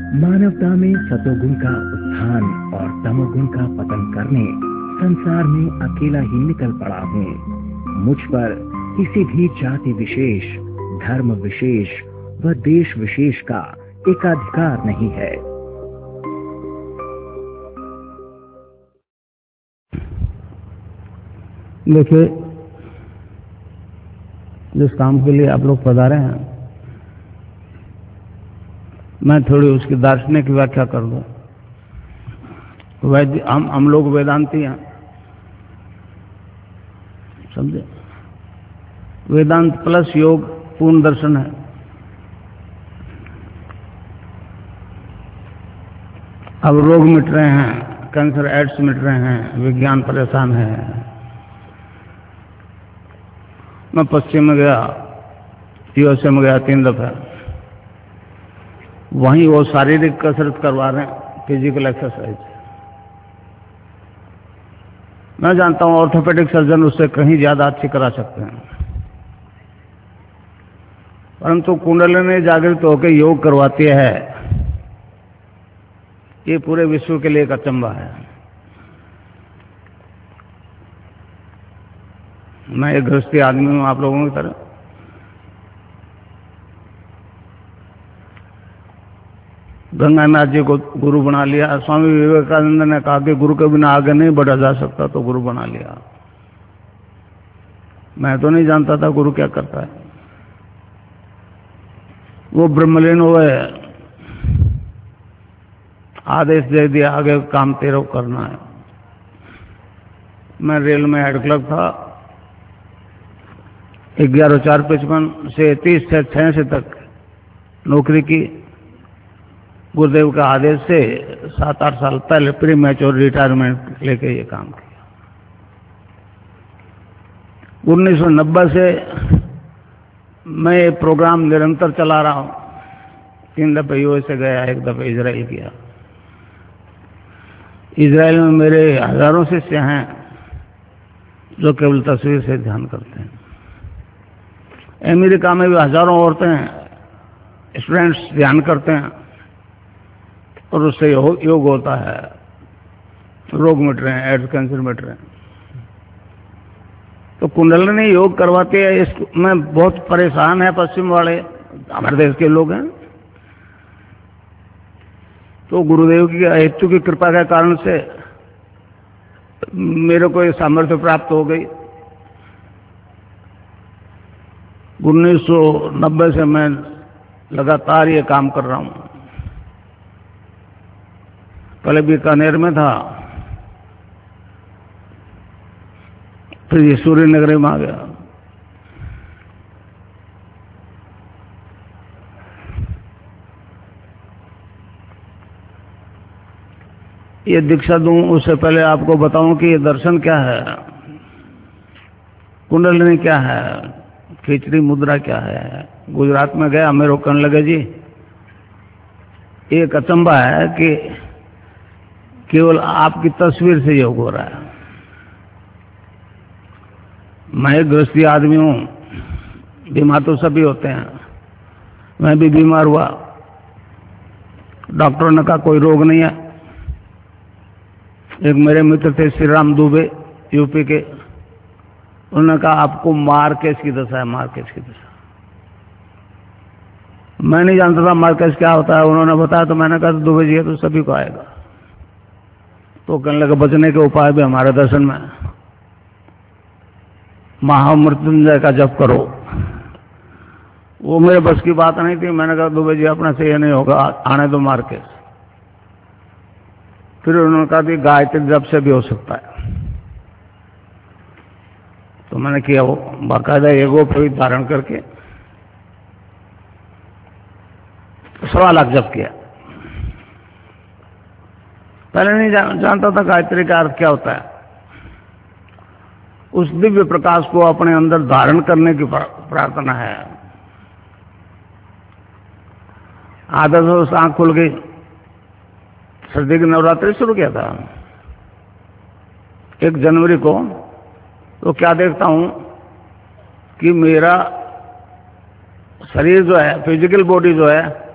मानवता में सतोगुण का उत्थान और तमोगुण का पतन करने संसार में अकेला ही निकल पड़ा हूँ। मुझ पर किसी भी जाति विशेष, धर्म विशेष व देश विशेष का एकाधिकार नहीं है। देखिए, जिस काम के लिए आप लोग पधारे हैं, मैं थोड़ी उसकी दार्शनिक व्याख्या कर दूं। हम लोग वेदांती हैं, समझे? वेदांत प्लस योग पूर्ण दर्शन है। अब रोग मिट रहे हैं, कैंसर एड्स मिट रहे हैं, विज्ञान परेशान है। मैं पश्चिम में गया, यूएसए में गया 3 दफा। वहीं वो शारीरिक कसरत करवा रहे हैं, फिजिकल एक्सरसाइज। मैं जानता हूं ऑर्थोपेडिक सर्जन उससे कहीं ज्यादा अच्छी करा सकते हैं, परंतु कुंडलिनी जागृत होकर योग करवाती है, ये पूरे विश्व के लिए एक अचंभा है। मैं एक गृहस्थी आदमी हूं आप लोगों की तरह। गंगानाथ जी को गुरु बना लिया। स्वामी विवेकानंद ने कहा कि गुरु के बिना आगे नहीं बढ़ा जा सकता, तो गुरु बना लिया। मैं तो नहीं जानता था गुरु क्या करता है। वो ब्रह्मलीन हुए, आदेश दे दिया, आगे काम तेरे को करना है। मैं रेल में हेड क्लर्क था। 11/4/55 से 30/6 तक नौकरी की। गुरुदेव का आदेश से 7-8 साल पहले प्री मैच्योर रिटायरमेंट लेके ये काम किया। 1990 से मैं ये प्रोग्राम निरंतर चला रहा हूं। 3 दफे यूएसए गया, 1 दफे इजराइल किया। इजराइल में मेरे हजारों शिष्य हैं जो केवल तस्वीर से ध्यान करते हैं। अमेरिका में भी हजारों औरतें स्टूडेंट्स ध्यान करते हैं और उससे योग होता है। रोग मिट रहे हैं, एड्स कैंसर मिट रहे हैं। तो कुंडलिनी योग करवाते हैं। इसमें बहुत परेशान है पश्चिम वाले, हमारे देश के लोग हैं। तो गुरुदेव की हेतु की कृपा के कारण से मेरे को ये सामर्थ्य प्राप्त हो गई। 1990 से मैं लगातार ये काम कर रहा हूं। पहले बीकानेर में था, फिर ये सूर्य नगरी में आ गया। ये दीक्षा दूं उससे पहले आपको बताऊं कि ये दर्शन क्या है, कुंडलिनी क्या है, खिचड़ी मुद्रा क्या है। गुजरात में गया, मेरे को कहने लगे जी एक अचंभा है कि केवल आपकी तस्वीर से योग हो रहा है। मैं एक गृहस्थी आदमी हूं, बीमार तो सभी होते हैं, मैं भी बीमार हुआ। डॉक्टरों ने कहा कोई रोग नहीं है। एक मेरे मित्र थे श्री राम दुबे, यूपी के, उन्होंने कहा आपको मार्केज की दशा है, मार्केज की दशा। मैं नहीं जानता था मार्केज क्या होता है, उन्होंने बताया तो मैंने कहा दुबे जी है तो सभी को आएगा। तो कहने लगे बचने के उपाय भी हमारे दर्शन में, महामृत्युंजय का जप करो। वो मेरे बस की बात नहीं थी। मैंने कहा दुबे जी अपने से ये नहीं होगा, आने दो मार्केज। फिर उन्होंने कहा कि गायत्री जप से भी हो सकता है। तो मैंने किया, वो बाकायदा एगो पर धारण करके 1.25 लाख जप किया। पहले नहीं जानता था गायत्री का अर्थ क्या होता है। उस दिव्य प्रकाश को अपने अंदर धारण करने की प्रार्थना है। आदत से आंख खुल गई, सर्दी की नवरात्रि शुरू किया था 1 जनवरी को। तो क्या देखता हूं कि मेरा शरीर जो है, फिजिकल बॉडी जो है,